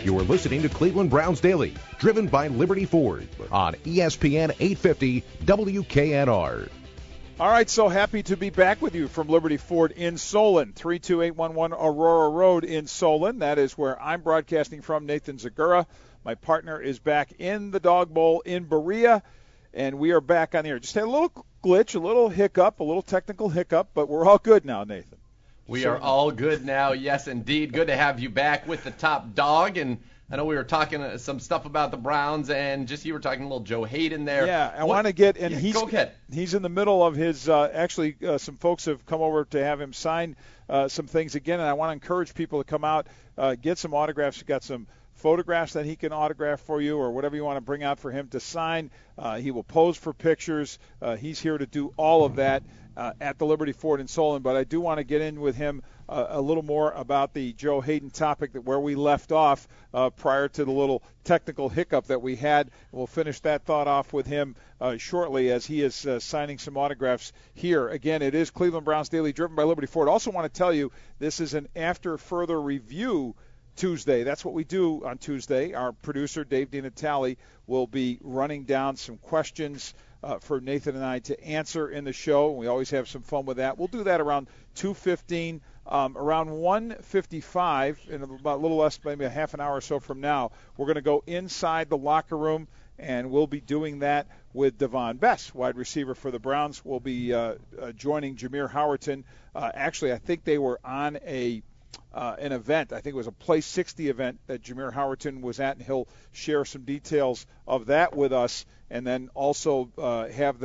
You're listening to Cleveland Browns Daily, driven by Liberty Ford on ESPN 850 WKNR. All right, so happy to be back with you from Liberty Ford in Solon, 32811 Aurora Road in Solon. That is where I'm broadcasting from, Nathan Zagura. My partner is back in the Dog Bowl in Berea, and we are back on the air. Just had a little glitch, a little hiccup, a little technical hiccup, but we're all good now, Nathan. We are all good now, yes, indeed. Good to have you back with the top dog, and I know we were talking some stuff about the Browns, and just you were talking a little Joe Hayden there. Yeah, I want to get, and go ahead. He's in the middle of his, some folks have come over to have him sign some things again, and I want to encourage people to come out, get some autographs. We've got some photographs that he can autograph for you or whatever you want to bring out for him to sign. He will pose for pictures. He's here to do all of that at the Liberty Ford in Solon, but I do want to get in with him a little more about the Joe Hayden topic, that where we left off prior to the little technical hiccup that we had. We'll finish that thought off with him shortly as he is signing some autographs here. Again, it is Cleveland Browns Daily, driven by Liberty Ford. Also want to tell you this is an after further review Tuesday. That's what we do on Tuesday. Our producer, Dave DiNatale, will be running down some questions for Nathan and I to answer in the show. We always have some fun with that. We'll do that around 2:15. Around 1:55, in about a little less, maybe a half an hour or so from now, we're going to go inside the locker room, and we'll be doing that with Devon Bess, wide receiver for the Browns. We'll be joining Jameer Howerton. Actually, I think they were on an event. I think it was a Play 60 event that Jameer Howerton was at, and he'll share some details of that with us, and then also have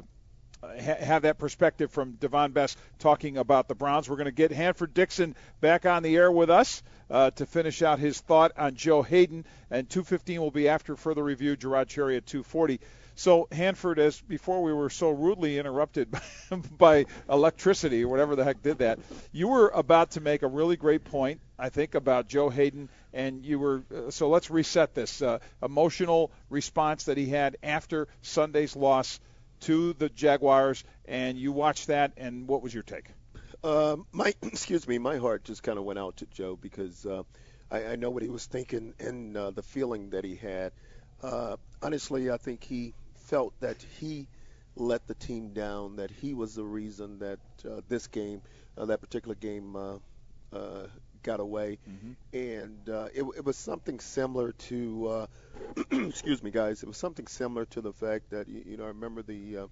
that perspective from Devon Bess talking about the Browns. We're going to get Hanford Dixon back on the air with us to finish out his thought on Joe Hayden, and 2:15 will be after further review. Gerard Cherry at 2:40. So, Hanford, as before we were so rudely interrupted by electricity or whatever the heck did that, you were about to make a really great point, I think, about Joe Hayden, and you were so let's reset this. Emotional response that he had after Sunday's loss to the Jaguars, and you watched that, and what was your take? My heart just kind of went out to Joe because I know what he was thinking and the feeling that he had. Honestly, I think he felt that he let the team down, that he was the reason that this game, that particular game, got away. Mm-hmm. And it was something similar to, excuse me, guys, it was something similar to the fact that, I remember the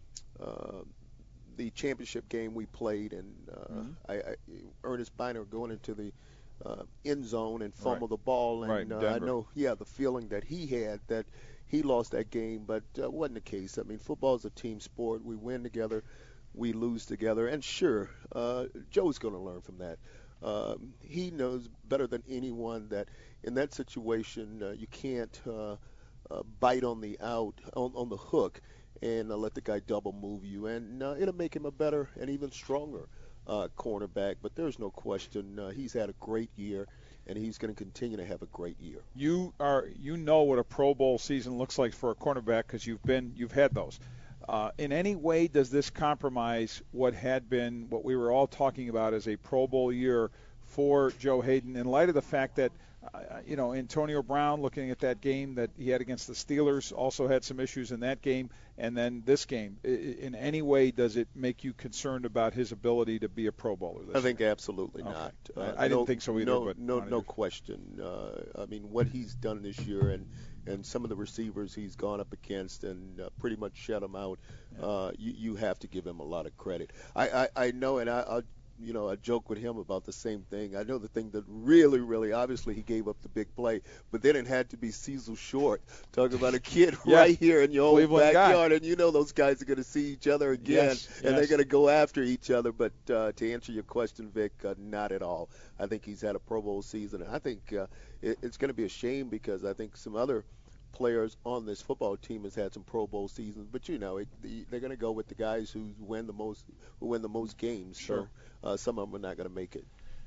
championship game we played, and Ernest Biner going into the end zone and fumble the ball, and I know, the feeling that he had that he lost that game, but wasn't the case. I mean, football is a team sport. We win together, we lose together, and sure, Joe's going to learn from that. He knows better than anyone that in that situation you can't bite on the on the hook and let the guy double move you, and it'll make him a better and even stronger cornerback. But there's no question he's had a great year, and he's going to continue to have a great year. You know what a Pro Bowl season looks like for a cornerback because you've had those. In any way, does this compromise what we were all talking about as a Pro Bowl year for Joe Hayden, in light of the fact that Antonio Brown, looking at that game that he had against the Steelers, also had some issues in that game, and then this game. In any way, does it make you concerned about his ability to be a Pro Bowler this year? I think absolutely not. I didn't think so either. No question. I mean, what he's done this year and some of the receivers he's gone up against and pretty much shut them out, you have to give him a lot of credit. I know, and I joke with him about the same thing. I know the thing that really, really, obviously he gave up the big play, but then it had to be Cecil Short. Talking about a kid right here in your own backyard, and those guys are going to see each other again, and they're going to go after each other. But to answer your question, Vic, not at all. I think he's had a Pro Bowl season, and I think it's going to be a shame because I think some other players on this football team has had some Pro Bowl seasons, but they're going to go with the guys who win the most games. Sure. So some of them are not going to make it.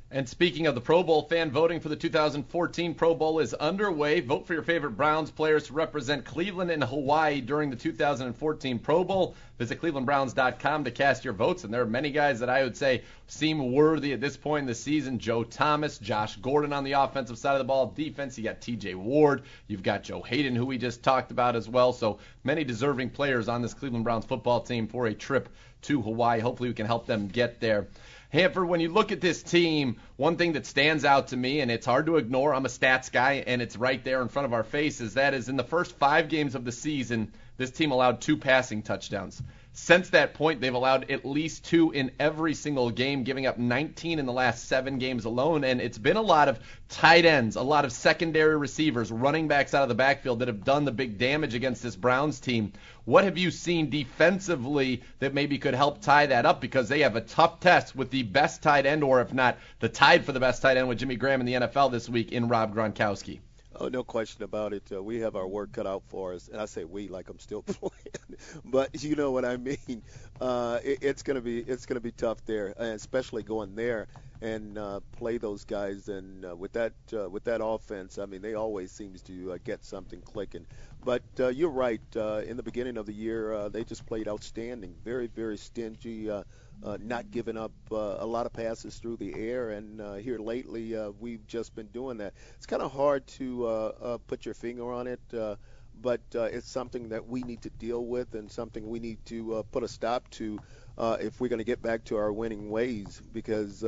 And speaking of the Pro Bowl, fan voting for the 2014 Pro Bowl is underway. Vote for your favorite Browns players to represent Cleveland and Hawaii during the 2014 Pro Bowl. Visit clevelandbrowns.com to cast your votes, and there are many guys that I would say seem worthy at this point in the season. Joe Thomas, Josh Gordon on the offensive side of the ball. Defense, you got TJ Ward. You've got Joe Hayden, who we just talked about as well. So many deserving players on this Cleveland Browns football team for a trip to Hawaii. Hopefully we can help them get there. Hanford, when you look at this team, one thing that stands out to me, and it's hard to ignore, I'm a stats guy, and it's right there in front of our faces, that is in the first 5 games of the season, this team allowed 2 passing touchdowns. Since that point, they've allowed at least 2 in every single game, giving up 19 in the last 7 games alone. And it's been a lot of tight ends, a lot of secondary receivers, running backs out of the backfield that have done the big damage against this Browns team. What have you seen defensively that maybe could help tie that up? Because they have a tough test with the best tight end, or if not, the tied for the best tight end with Jimmy Graham in the NFL this week in Rob Gronkowski. Oh, no question about it. We have our work cut out for us, and I say we like I'm still playing, but you know what I mean. It's gonna be tough there, especially going there and play those guys. And with that offense, I mean, they always seems to get something clicking. But you're right. In the beginning of the year, they just played outstanding. Very, very stingy. Not giving up a lot of passes through the air, and here lately we've just been doing that. It's kind of hard to put your finger on it, but it's something that we need to deal with and something we need to put a stop to if we're going to get back to our winning ways, because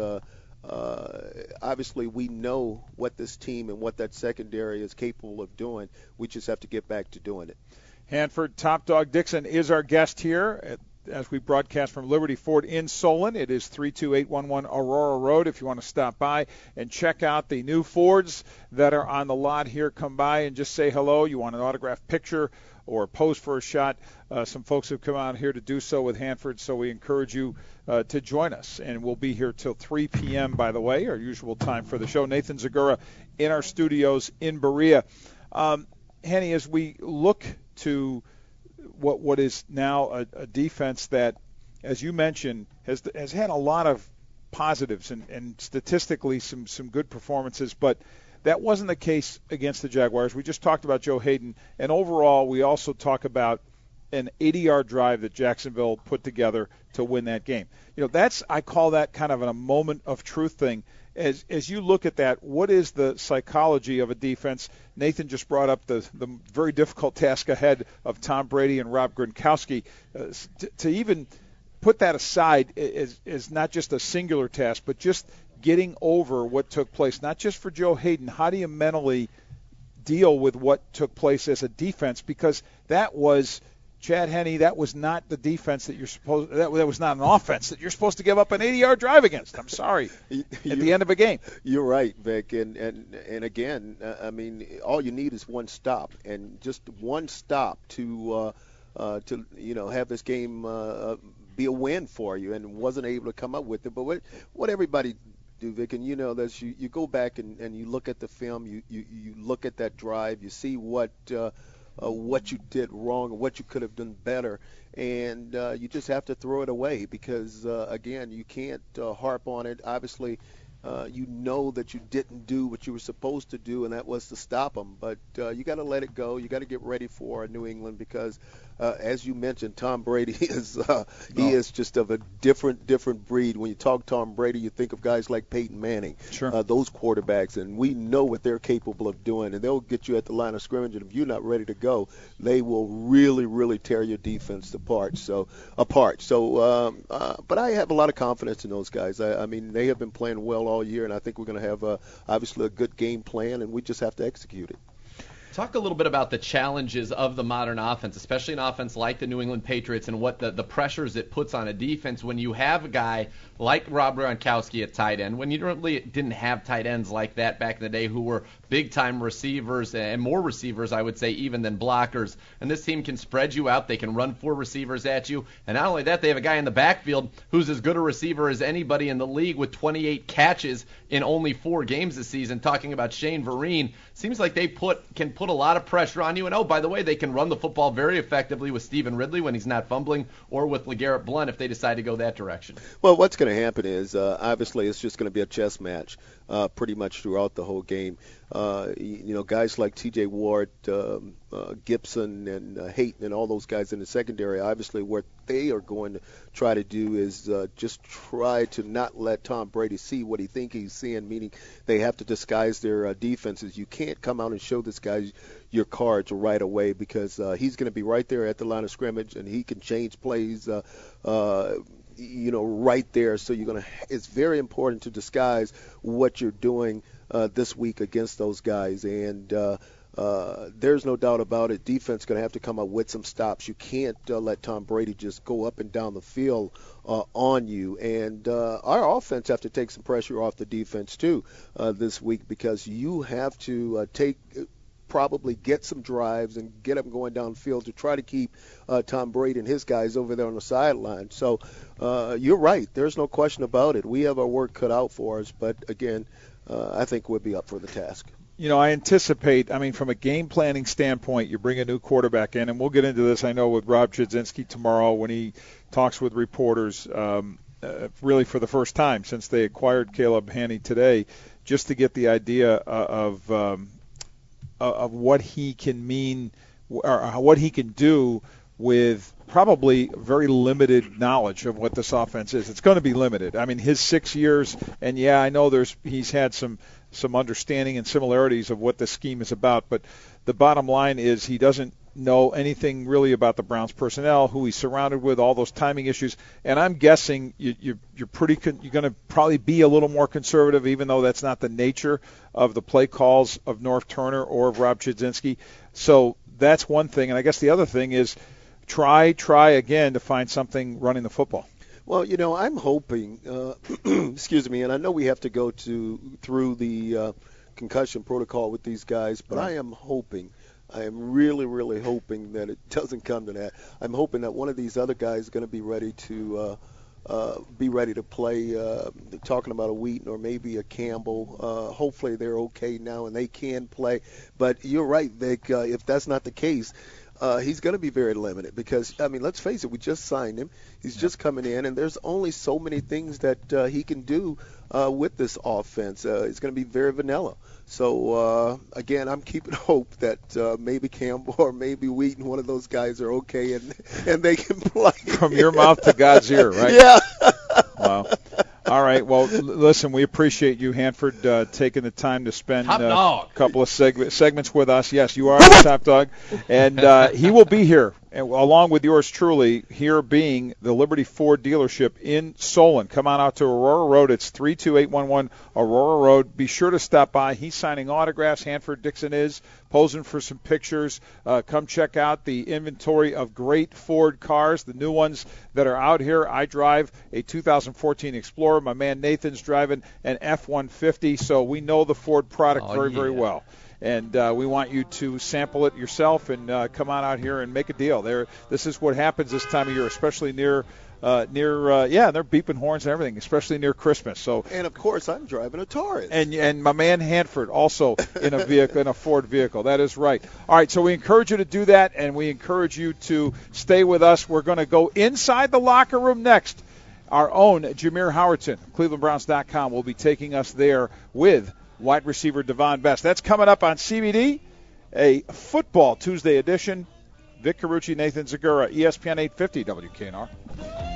obviously we know what this team and what that secondary is capable of doing. We just have to get back to doing it. Hanford Top Dog Dixon is our guest here as we broadcast from Liberty Ford in Solon. It is 32811 Aurora Road. If you want to stop by and check out the new Fords that are on the lot here, come by and just say hello. You want an autographed picture or pose for a shot, some folks have come out here to do so with Hanford, so we encourage you to join us. And we'll be here till 3 p.m., by the way, our usual time for the show. Nathan Zagura in our studios in Berea. Henny, as we look to what is now a defense that, as you mentioned, has had a lot of positives and statistically some good performances, but that wasn't the case against the Jaguars. We just talked about Joe Hayden, and overall we also talk about an 80-yard drive that Jacksonville put together to win that game. You know, I call that kind of a moment of truth thing. As you look at that, what is the psychology of a defense? Nathan just brought up the very difficult task ahead of Tom Brady and Rob Gronkowski. To even put that aside is not just a singular task, but just getting over what took place, not just for Joe Hayden. How do you mentally deal with what took place as a defense? Because that was – Chad Henne, that was not the defense that you're supposed. That was not an offense that you're supposed to give up an 80-yard drive against. I'm sorry. At the end of a game. You're right, Vic. And again, I mean, all you need is one stop, and just one stop to have this game be a win for you, and wasn't able to come up with it. But what everybody do, Vic, and you know that you go back and you look at the film, you look at that drive, you see what you did wrong and what you could have done better, and you just have to throw it away because, again, you can't harp on it. Obviously, you know that you didn't do what you were supposed to do, and that was to stop them. But you got to let it go. You got to get ready for New England because, as you mentioned, Tom Brady is he is just of a different breed. When you talk Tom Brady, you think of guys like Peyton Manning, sure. Those quarterbacks, and we know what they're capable of doing. And they'll get you at the line of scrimmage, and if you're not ready to go, they will really, really tear your defense apart. But I have a lot of confidence in those guys. I mean, they have been playing well all year, and I think we're going to have obviously a good game plan, and we just have to execute it. Talk a little bit about the challenges of the modern offense, especially an offense like the New England Patriots, and what the pressures it puts on a defense when you have a guy like Rob Gronkowski at tight end, when you really didn't have tight ends like that back in the day who were big-time receivers and more receivers, I would say, even than blockers. And this team can spread you out. They can run 4 receivers at you. And not only that, they have a guy in the backfield who's as good a receiver as anybody in the league with 28 catches in only 4 games this season. Talking about Shane Vereen, seems like they can put a lot of pressure on you. And, oh, by the way, they can run the football very effectively with Stephen Ridley when he's not fumbling, or with LeGarrette Blount if they decide to go that direction. Well, what's going to happen is obviously it's just going to be a chess match pretty much throughout the whole game. Guys like T.J. Ward, Gibson, and Hayton, and all those guys in the secondary, obviously what they are going to try to do is just try to not let Tom Brady see what he thinks he's seeing, meaning they have to disguise their defenses. You can't come out and show this guy your cards right away, because he's going to be right there at the line of scrimmage, and he can change plays right there. So it's very important to disguise what you're doing this week against those guys. And there's no doubt about it. Defense going to have to come up with some stops. You can't let Tom Brady just go up and down the field on you. And our offense have to take some pressure off the defense too this week, because you have to probably get some drives and get them going downfield to try to keep Tom Brady and his guys over there on the sideline. So you're right. There's no question about it. We have our work cut out for us, but again, I think we'll be up for the task. I anticipate, from a game planning standpoint, you bring a new quarterback in, and we'll get into this, I know, with Rob Chudzinski tomorrow when he talks with reporters, really for the first time since they acquired Caleb Hanney today, just to get the idea of what he can mean, or what he can do with probably very limited knowledge of what this offense is. It's going to be limited. His 6 years, and I know he's had some understanding and similarities of what the scheme is about, but the bottom line is he doesn't know anything really about the Browns personnel, who he's surrounded with, all those timing issues. And I'm guessing you're going to probably be a little more conservative, even though that's not the nature of the play calls of Norv Turner or of Rob Chudzinski. So that's one thing. And I guess the other thing is try again to find something running the football. Well, I'm hoping, excuse me, and I know we have to go through the concussion protocol with these guys, but right. I am really, really hoping that it doesn't come to that. I'm hoping that one of these other guys is going to be ready to play. Talking about a Wheaton or maybe a Campbell. Hopefully they're okay now and they can play. But you're right, Vic. If that's not the case, he's going to be very limited because, let's face it, we just signed him. He's just coming in, and there's only so many things that he can do with this offense. It's going to be very vanilla. So, again, I'm keeping hope that maybe Campbell or maybe Wheaton, one of those guys, are okay and they can play. From your mouth to God's ear, right? Yeah. Wow. All right. Well, listen, we appreciate you, Hanford, taking the time to spend a couple of segments with us. Yes, you are the top dog. And he will be here, along with yours truly, here being the Liberty Ford dealership in Solon. Come on out to Aurora Road. It's 32811 Aurora Road. Be sure to stop by. He's signing autographs. Hanford Dixon is posing for some pictures. Come check out the inventory of great Ford cars, the new ones that are out here. I drive a 2014 Explorer. My man Nathan's driving an F-150, so we know the Ford product very well. And we want you to sample it yourself and come on out here and make a deal. This is what happens this time of year, especially near they're beeping horns and everything, especially near Christmas. And of course, I'm driving a Taurus. And my man Hanford also in a Ford vehicle. That is right. All right, so we encourage you to do that, and we encourage you to stay with us. We're going to go inside the locker room next. Our own Jameer Howardson, ClevelandBrowns.com, will be taking us there with wide receiver Devon Best. That's coming up on CBD, a Football Tuesday edition. Vic Carucci, Nathan Zagura, ESPN 850 WKNR.